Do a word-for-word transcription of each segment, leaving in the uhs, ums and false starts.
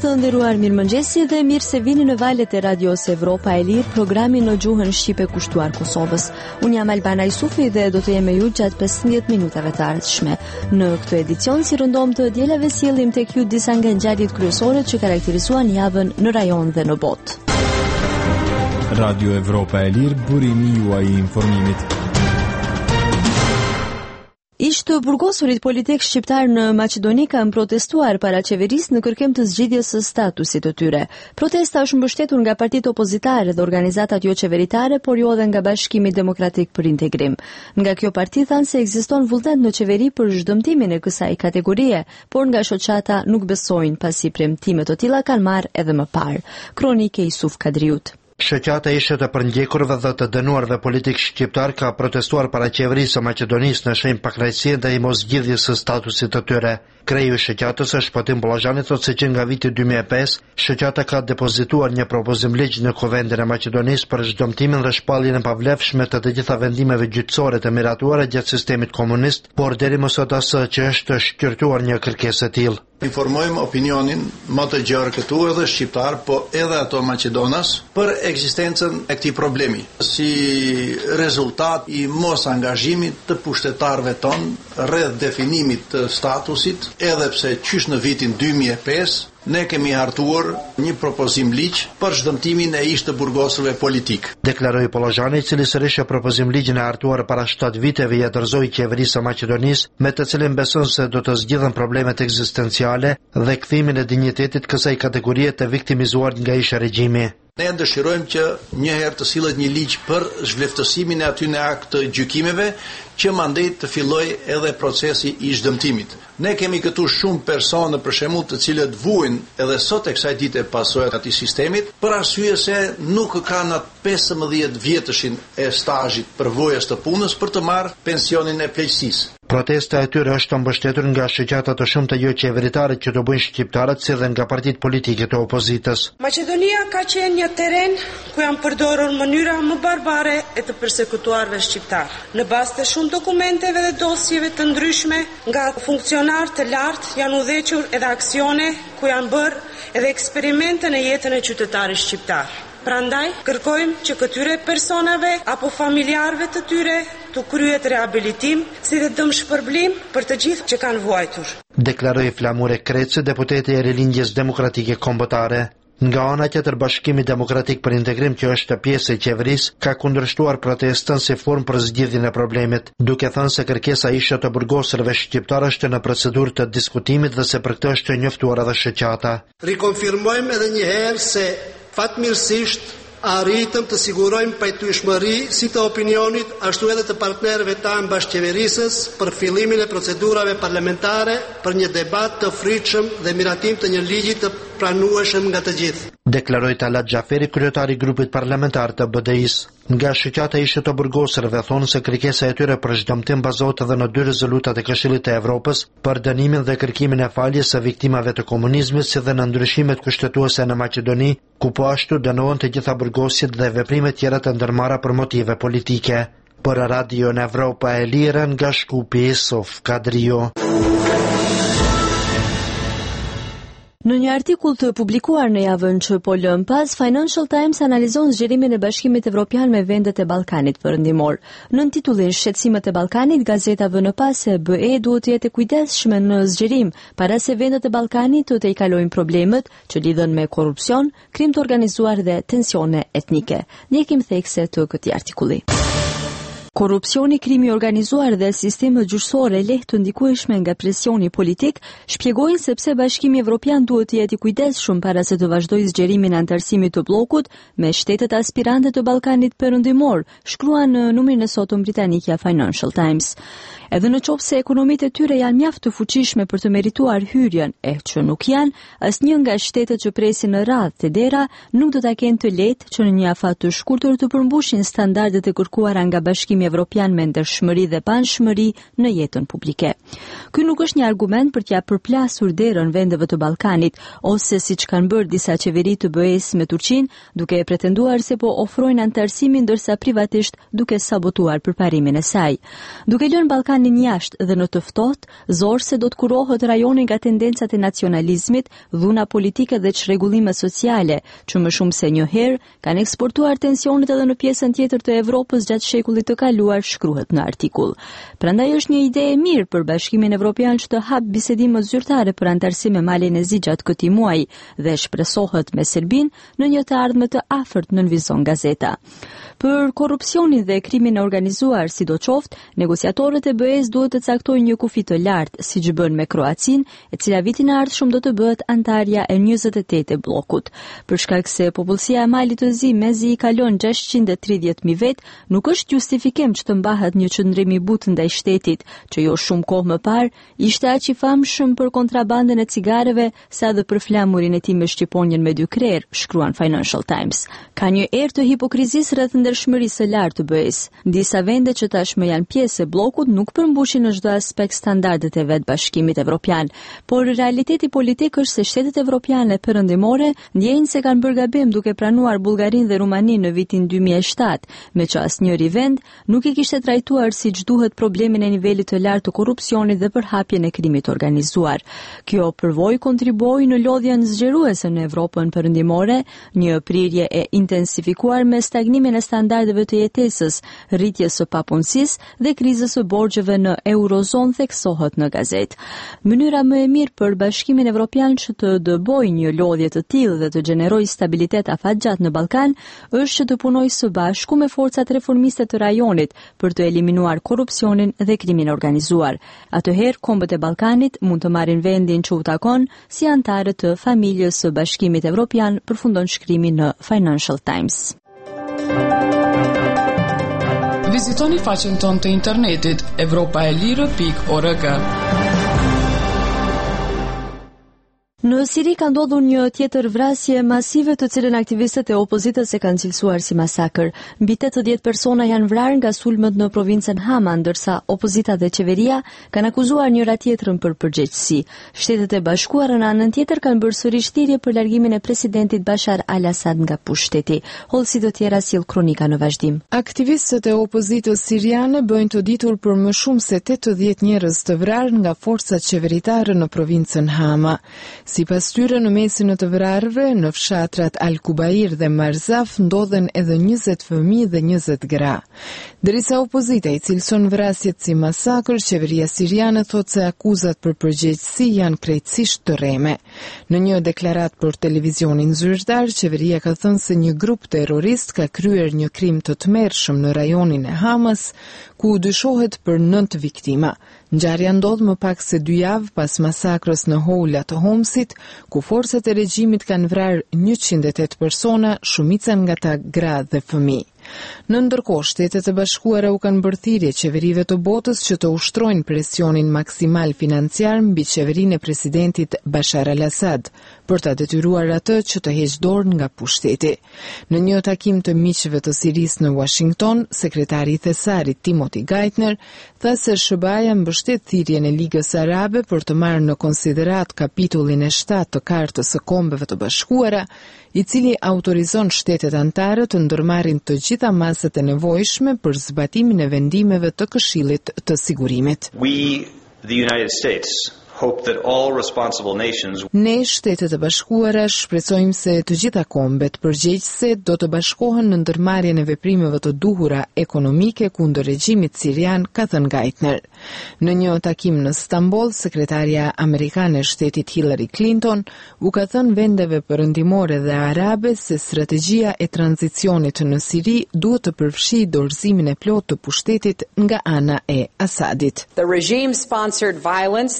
Të nderuar, mirëmëngjesi dhe mirë se vini në valët e Radios Evropa e Lirë, programin në gjuhën shqipe kushtuar Kosovës. Unë jam Albana Isufi dhe do të jem me ju gjatë pesëmbëdhjetë minutave të ardhshme. Në këtë edicion si rëndom të dielave sjellim tek ju disa nga ngjarjet kryesore që karakterizuan javën në rajon dhe në botë. Radio Evropa e Lirë, burimi juaj i informimit. Ish të burgosurit politik shqiptar në Maqedoni kanë protestuar para qeverisë në kërkim të zgjidhjes së statusit të tyre. Protesta është mbështetur nga partitë opozitare dhe organizatat jo qeveritare, por jo edhe nga Bashkimi Demokratik për Integrim. Nga kjo parti thanë se ekziston vullnet në qeveri për zhdëmtimin e kësaj kategorie, por nga shoqata nuk besojnë pasi premtime të tilla kanë marrë edhe më parë. Kronike Isuf Kadriut. Shoqata e ishte të përndjekurve dhe të dënuarve politik shqiptar ka protestuar para qeverisë së Maqedonisë në shenjë pakënaqësie ndaj moszgjidhjes së statusit të tyre. Kreu i shoqatës Shpatim Bollazhani thotë se që nga viti dy mijë e pesë, shoqata ka depozituar një propozim ligj në Kuvendin e Maqedonisë për zhdëmtimin dhe shpalljen e pavlefshme të të gjitha vendimeve gjyqësore të miratuara gjatë sistemit komunist, por deri më sot as që është shqyrtuar një kërkesë e tillë. Informojmë opinionin më të gjerë këtu edhe shqiptar, po edhe ato Maqedonas, për ekzistencën e këtij problemi. Si rezultat i mos angazhimit të pushtetarëve tonë rreth definimit të statusit, edhe pse qysh në vitin dy mijë e pesë ne kemi hartuar një propozim ligj për zhdëmtimin e ish të burgosurve politik. Deklaroi Bollazhani, i cili sërish e propozim ligjin e hartuar para shtatë viteve i dorëzoi qeverisë së Maqedonisë, me të cilin beson se do të zgjidhen problemet ekzistenciale dhe kthimin e dinjitetit kësaj kategorie të viktimizuar nga ish regjimi. Ne dëshirojmë që një herë të sillet një ligj për zhvleftësimin e aty në akt të gjykimeve, që mandej të filloj edhe procesi i zhdëmtimit. Ne kemi këtu shumë persona për shembull të cilët vuajnë edhe sot e kësaj dite pasojat atij sistemit, për arsye se nuk kanë atë pesëmbëdhjetë vjetëshin e stazhit përvojës të punës për të marrë pensionin e pleqësisë. Protesta e tyre është mbështetur nga shoqata të shumta jo qeveritare që do bëjnë shqiptarët, si dhe nga partitë politike të opozitës. Maqedonia ka qenë një terren ku janë përdorur mënyra më barbare e të përsekutuarve shqiptar. Në bazë të shumë dokumenteve dhe dosjeve të ndryshme, nga funksionarë të lartë janë udhëhequr edhe aksione ku janë bërë edhe eksperimente në jetën e qytetarit shqiptar. Prandaj, kërkojmë që këtyre personave apo familjarëve të tyre të kryhet rehabilitim si dhe dëmshpërblim për të gjithë që kanë vuajtur. Deklaroi Flamure Kreci, deputeti i Rilindjes Demokratike Kombëtare. Nga ana tjetër, Bashkimi Demokratik për Integrim, që është pjesë e qeverisë, ka kundërshtuar protestën si formë për zgjidhjen e problemit, duke thënë se kërkesa ishe të burgosurve shqiptar është në procedurë të diskutimit dhe se për këtë është njoftuar edhe shoqata. Rikonfirmojmë edhe një herë se fatmirësisht arritëm të sigurojmë pajtueshmëri si të opinionit ashtu edhe të partnerëve tanë bashkëqeverisës për fillimin e procedurave parlamentare për një debat të fritshëm dhe miratim të një ligji të pranueshëm nga të gjithë. Deklaroi Talat Xhaferi, kryetari i grupit parlamentar të B D I-s. Nga shoqata ishe të burgosurve thonë se kërkesa e tyre për zhdëmtim bazohet edhe në dy rezolutat e Këshillit të Evropës për dënimin dhe kërkimin e faljes së viktimave të komunizmit, si dhe në ndryshimet kushtetuese në Maqedoni, ku po ashtu dënohen të gjitha burgosjet dhe veprimet tjera të ndërmarra për motive politike. Për Radio Evropa e Lirë, nga Shkupi, Isuf Kadriu. Në një artikull të publikuar në javën që po lëm pas, Financial Times analizon zgjerimin e Bashkimit Evropian me vendet e Ballkanit Perëndimor. Në titullin Shqetësimet e Ballkanit, gazeta vënë pas se B E duhet të jetë kujdesshme në zgjerim para se vendet e Ballkanit të të i kalojnë problemet që lidhen me korrupsion, krim të organizuar dhe tensione etnike. Ndjekim thekse të këtij artikulli. Korrupsioni, krimi organizuar dhe sistemet gjyqësore lehtë të ndikueshme nga presioni politik shpjegojnë se pse Bashkimi Evropian duhet të jetë i kujdesshëm para se të vazhdojë zgjerimin e antarësimit të bllokut me shtetet aspirante të Ballkanit Perëndimor, shkruan në numrin e sotëm britanik Financial Times. Edhe në qoftë se ekonomitë e tyre janë mjaft të fuqishme për të merituar hyrjen, e që nuk janë, asnjë nga shtetet që presin në radhë të dera nuk do ta kenë të lehtë që në një afat të shkurtër të përmbushin standardet e kërkuara nga Bashkimi Bashkimi Evropian me ndershmëri dhe panshmëri në jetën publike. Ky nuk është një argument për t'ia përplasur derën vendeve të Ballkanit ose siç kanë bërë disa qeveri të B E-s me Turqinë, duke e pretenduar se po ofrojnë anëtarësimin ndërsa privatisht duke sabotuar përparimin e saj. Duke lënë Ballkanin jashtë dhe në të ftohtë, zorse do të kurohet rajoni nga tendencat e nacionalizmit, dhuna politike dhe çrregullime sociale, që më shumë se një herë kanë eksportuar tensionet edhe në pjesën tjetër të Evropës gjatë shekullit të kaluar, shkruhet në artikull. Prandaj është një ide e mirë për Bashkimin Evropian që të hap bisedime zyrtare për anëtarësi me Malin e Zi gjatë këtij muaji dhe shpresohet me Serbinë në një të ardhme të afërt, nënvizon gazeta. Për korrupsionin dhe krimin e organizuar, sidoqoftë, negociatorët e B E-s duhet të caktojnë një kufi të lartë, siç bën me Kroacinë, e cila vitin e ardhshëm do të bëhet antarja e njëzet e tetë e bllokut. Për shkak se popullsia e Malit të Zi mezi i kalon gjashtëqind e tridhjetë mijë vet, nuk është justifikim që të mbahet një qëndrim i butë ndaj shtetit, që jo shumë kohë më parë ishte aq i famshëm për kontrabandën e cigareve sa dhe për flamurin e tij me shqiponjen me dy krerë, shkruan Financial Times. Ka një erë të hipokrizisë rreth ndershmërisë së lartë të B E-s. Disa vende që tashmë janë pjesë e bllokut nuk përmbushin në çdo aspekt standardet e vet Bashkimit Evropian, por realiteti politik është se shtetet evropiane perëndimore ndjejnë se kanë bërë gabim duke pranuar Bullgarinë dhe Rumaninë në vitin dy mijë e shtatë, me që asnjëri vend nuk e kishte trajtuar siç duhet problemin e nivelit të lartë të korrupsionit dhe përhapjen e krimit organizuar. Kjo përvojë kontribuoi në lodhjen zgjeruese në Evropën perëndimore, një prirje e intensifikuar me stagnimin e standardeve të jetesës, rritjes së papunësisë dhe krizës së borxheve në Eurozonë, theksohet në gazetë. Mënyra më e mirë për Bashkimin Evropian që të dëbojë një lodhje të tillë dhe të gjenerojë stabilitet afatgjat në Ballkan është që të punojë së bashku me forcat reformiste të rajonit për të eliminuar korrupsionin dhe krimin organizuar. Atëherë kombët e Ballkanit mund të marrin vendin që u takon si anëtarë të familjes së Bashkimit Evropian, përfundon shkrimi në Financial Times. Vizitoni faqen tonë të internetit evropaelire pikë org. Në Siri ka ndodhur një tjetër vrasje masive të cilën aktivistët e opozitës e kanë cilësuar si masakër. Mbi tetëdhjetë persona janë vrarë nga sulmet në provincën Hama, ndërsa opozita dhe qeveria kanë akuzuar njëra tjetrën për përgjegjësi. Shtetet e Bashkuara në anën tjetër kanë bërë sërish thirrje për largimin e presidentit Bashar al-Assad nga pushteti. Hollësi të tjera sill kronika në vazhdim. Aktivistët e opozitës siriane bëjnë të ditur për më shumë se tetëdhjetë njerëz të vrarë nga forcat qeveritare në provincën Hama. Si pas tyre, në mesin e të vrarëve, në fshatrat Al-Kubair dhe Marzaf ndodhen edhe njëzet fëmijë dhe njëzet gra. Derisa opozita i cilëson vrasjet si masakër, qeveria siriane thot se akuzat për përgjegjësi janë krejtësisht të rreme. Në një deklarat për televizionin zyrtar, qeveria ka thënë se një grup terrorist ka kryer një krim të tmerrshëm në rajonin e Hamas, ku dyshohet për nëntë viktima. Ngjarja ndodh më pak se dy javë pas masakrës në Houla të Homsit, ku forcat e regjimit kanë vrarë njëqind e tetë persona, shumica nga ta gra dhe fëmijë. Në ndërkohë, Shtetet e Bashkuara u kanë bërë thirrje qeverive të botës që të ushtrojnë presionin maksimal financiar mbi qeverinë e presidentit Bashar al-Assad, për ta detyruar atë që të heqë dorë nga pushteti. Në një takim të miqve të Sirisë në Washington, sekretari i Thesarit Timothy Geithner tha se S B A-ja mbështet thirrjen e Ligës Arabe për të marrë në konsiderat kapitullin e shtatë të Kartës së Kombeve të Bashkuara, i cili autorizon shtetet anëtare të ndërmarrin të gjitha masat e nevojshme për zbatimin e vendimeve të Këshillit të Sigurimit. We, the United States, hope that all responsible nations... Ne, Shtetet e Bashkuara, shpresojmë se të gjitha kombet përgjegjëse do të bashkohen në ndërmarrjen e veprimeve të duhura ekonomike kundër regjimit sirian, ka thënë Geithner. Në një takim në Stamboll, sekretaria amerikane e shtetit Hillary Clinton u ka thënë vendeve perëndimore dhe arabe se strategjia e tranzicionit në Siri duhet të përfshijë dorëzimin e plotë të pushtetit nga ana e Asadit. The regime-sponsored violence that we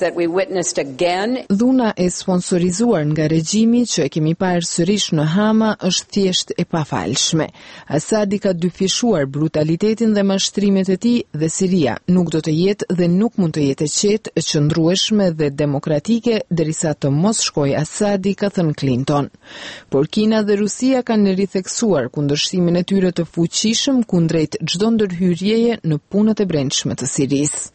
witnessed again. Dhuna e sponsorizuar nga regjimi që e kemi parë sërish në Hama është thjesht e pafalshme. Asadi ka dyfishuar brutalitetin dhe mashtrimet e tij dhe Siria nuk do të jetë dhe nuk mund të jetë e qetë, e qëndrueshme dhe demokratike derisa të mos shkojë Asadi, ka thënë Clinton. Por Kina dhe Rusia kanë ritheksuar kundërshtimin e tyre të fuqishëm kundrejt çdo ndërhyrjeje në punët e brendshme të Sirisë.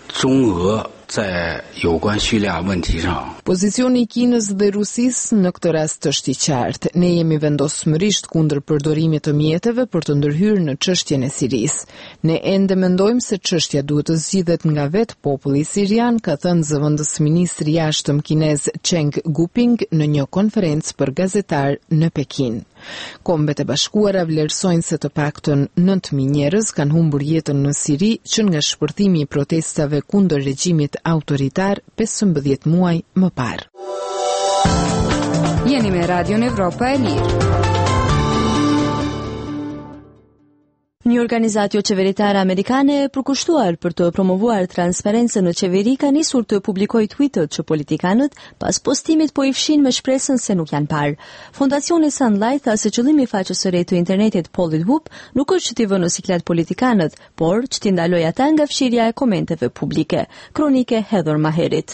Pozicioni i Kinës dhe Rusisë në këtë rast është i qartë. Ne jemi vendosmërisht kundër përdorimit të mjeteve për të ndërhyrë në çështjen e Sirisë. Ne ende mendojmë se çështja duhet të zgjidhet nga vetë populli sirian, ka thënë zëvendës ministri i jashtëm kinez Cheng Guping në një konferencë për gazetar në Pekin. Kombet e Bashkuara vlerësojnë se të paktën nëntë mijë njerëz kanë humbur jetën në Siri që nga shpërthimi i protestave kundër regjimit autoritar pesëmbëdhjetë muaj më parë. Jeni me Radion Evropa e Lirë. Një organizatë jo qeveritare amerikane e përkushtuar për të promovuar transparencën në qeveri ka nisur të publikojë tweetet që politikanët pas postimit po i fshin me shpresën se nuk janë parë. Fondacioni Sunlight tha se qëllimi i faqes së re të internetit Politwhoop nuk është që t'i vënë në siklet politikanët, por që t'i ndalojë ata nga fshirja e komenteve publike. Kronike Heather Maherit.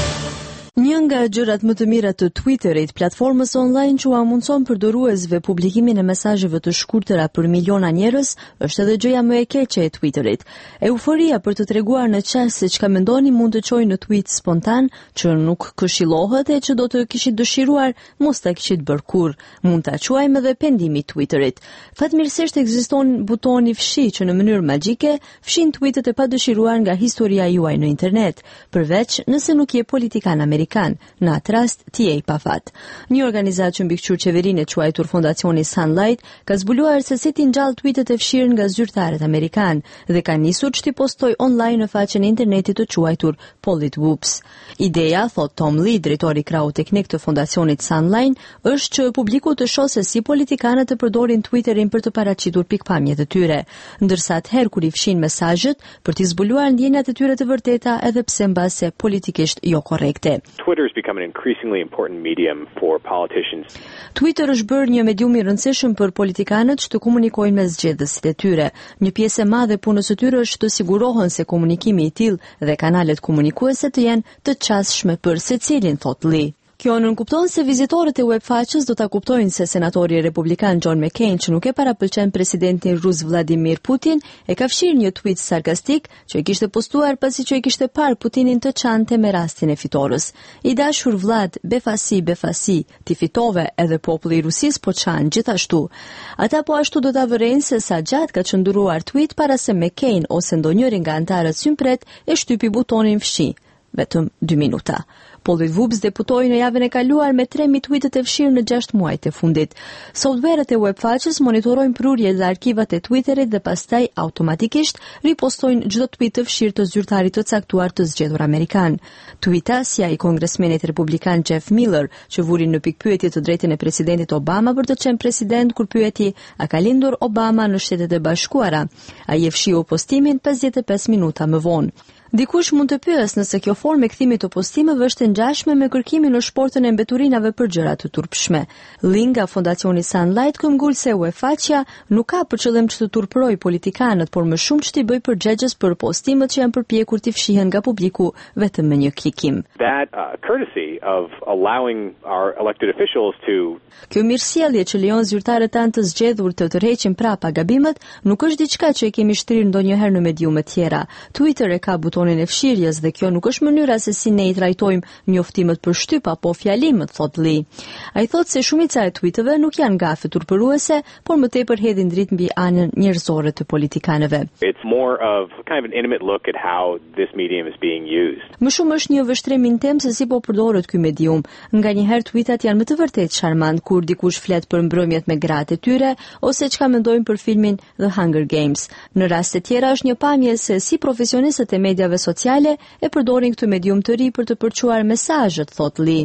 Një nga gjërat më të mira të Twitterit, platformës online që u mundson përdoruesve publikimin e mesazheve të shkurtëra për miliona njerëz, është edhe gjëja më e keqe e Twitterit. Euforia për të treguar në qast se çka mendoni mund të çojë në tweet spontan që nuk këshillohet e që do të kishit dëshiruar mos ta kishit bërë kurrë. Mund ta quajmë edhe pendimi i Twitterit. Fatmirësisht ekziston butoni fshi që në mënyrë magjike fshin tweetet e padëshiruar nga historia juaj në internet, përveç nëse nuk je politikan amerikan. Në atë rast, ti je i pafat. Një organizatë që mbikëqyrë qeverinë e quajtur Fondacioni Sunlight ka zbuluar se si ti ngjall tweetet e fshirë nga zyrtarët amerikan dhe ka nisur që ti postoj online në faqen e internetit të quajtur Politwhoops. Ideja, thot Tom Lee, drejtori krau teknik të Fondacionit Sunlight, është që publiku të shohë se si politikanët të përdorin Twitterin për të paraqitur pikpamjet e tyre, ndërsa atëherë kur i fshin mesazhet për t'i zbuluar ndjenjat e tyre të vërteta edhe pse mbase politikisht jo korrekte. Twitter has become an increasingly important medium for politicians. Twitter është bërë një medium i rëndësishëm për politikanët që të komunikojnë me zgjedhësit e tyre. Një pjesë e madhe e punës së tyre është të sigurohen se komunikimi i tillë dhe kanalet komunikuese të jenë të qasshme për secilin, thot Lee. Kjo nënkupton se vizitorët e webfaqes do ta kuptojnë se senatori republikan John McCain, që nuk e parapëlqen presidentin rus Vladimir Putin, e ka fshirë një tweet sarkastik që e kishte postuar pasi që e kishte parë Putinin të çante me rastin e fitores. I dashur Vlad, befasi, befasi, ti fitove, edhe populli i Rusisë po çan gjithashtu. Ata po ashtu do ta vërejnë se sa gjatë ka qëndruar tweet para se McCain ose ndonjëri nga anëtarët sympret e shtypi butonin fshi. Vetëm dy minuta. Politwhoops deputoi në javën e kaluar me tre mijë tweetet e fshirë në gjashtë muajt e fundit. Softwarët e webfaqes monitorojnë prurjet dhe arkivat e Twitterit dhe pastaj automatikisht ripostojnë çdo tweet të fshirë të zyrtarit të caktuar të zgjedhur amerikan. Tweetasja i kongresmenit republikan Jeff Miller, që vuri në pikpyetje të drejtën e presidentit Obama për të qenë president kur pyeti a ka lindur Obama në Shtetet e Bashkuara. Ai e fshiu postimin pesëdhjetë e pesë minuta më vonë. Dikush mund të pyes nëse kjo formë e kthimit të postimeve është e ngjashme me kërkimin në shportën e mbeturinave për gjëra të turpshme. Linga Fondacioni Sunlight këmbgul se webfaqja nuk ka për qëllim që të turpërojë politikanët, por më shumë që t'i bëjë përgjegjës për postimet që janë përpjekur t'i fshihen nga publiku vetëm me një klikim. That uh, courtesy of allowing our elected officials to Kjo mirësjellje që lejon zyrtarët tanë të zgjedhur të tërheqin prapa gabimet nuk është diçka që e kemi shtrirë ndonjëherë në mediume tjera. Twitter e ka butonin e fshirjes dhe kjo nuk është mënyra se si ne i trajtojmë njoftimet për shtyp apo fjalimet, thot Lee. Ai thot se shumica e tweeteve nuk janë gafe turpëruese, por më tepër hedhin dritë mbi anën njerëzore të politikanëve. It's more of kind of an intimate look at how this medium is being used. Më shumë është një vështrim intem se si po përdoret ky medium. Nganjëherë tweetat janë më të vërtetë charmant kur dikush flet për mbrëmjet me gratë e tyre ose çka mendojnë për filmin The Hunger Games. Në raste tjera është një pamje se si profesionistët e mediave sociale e përdorin këtë medium të ri për të përçuar mesazhet, thot Lee.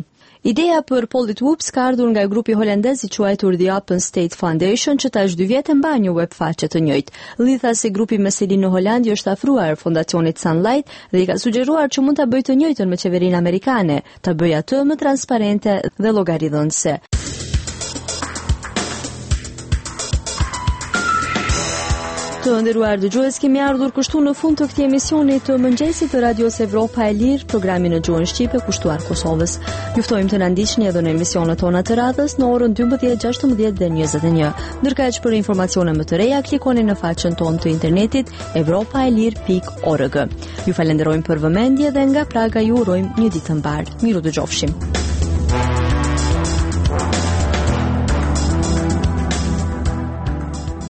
Ideja për Pollit Whoops ka ardhur nga grupi holandez i quajtur The Open State Foundation, që tash dy vjet e mban një web faqe të njëjtë. Lidhasi grupi me selin në Holand i është afruar fondacionit Sunlight dhe i ka sugjeruar që mund ta bëjë të njëjtën me qeverinë amerikane, ta bëjë atë më transparente dhe llogaridhënëse. Të nderuar dëgjues, kemi ardhur kështu në fund të këtij emisioni të mëngjesit të Radios Evropa e Lirë, programi në gjuhën shqipe kushtuar Kosovës. Ju ftojmë të na ndiqni edhe në emisionet tona të radhës në orën dymbëdhjetë, gjashtëmbëdhjetë dhe njëzet e një. Ndërkaq për informacione më të reja klikoni në faqen tonë të internetit evropaelir pikë org. Ju falenderojmë për vëmendje dhe nga Praga ju urojmë një ditë të mbar. Miru dëgjofshim.